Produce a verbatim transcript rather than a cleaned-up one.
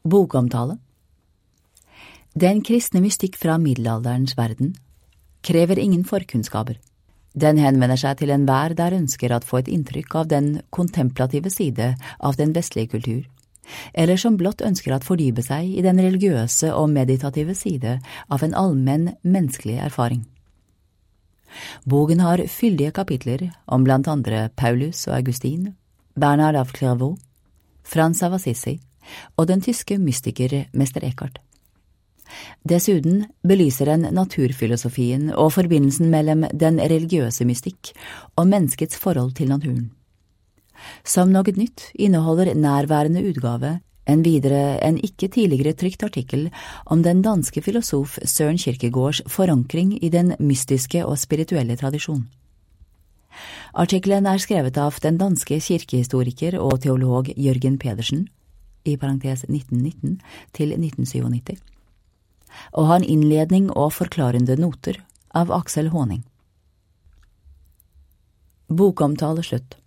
Bokomtale. Den kristne mystikk fra middelalderens verden krever ingen forkunnskaper. Den henvender seg til enhver der ønsker at få et inntrykk av den kontemplative side av den vestlige kultur, eller som blott ønsker at fordype seg i den religiøse og meditative side av en allmenn menneskelig erfaring. Boken har fyldige kapitler om blant andre Paulus og Augustin, Bernard av Clairvaux, Frans av Assisi og den tyske mystiker Mester Eckhart. Dessuten belyser den naturfilosofien og forbindelsen mellom den religiøse mystikk og menneskets forhold til naturen. Som noe nytt inneholder nærværende utgave en videre en ikke tidligere trykt artikkel om den danske filosof Søren Kierkegaards forankring i den mystiske og spirituelle tradisjon. Artikkelen er skrevet av den danske kirkehistoriker og teolog Jørgen Pedersen, i parentes nitten nitten til nitten syttisju, og har en innledning og forklarende noter av Aksel Håning. Bokomtale slutt.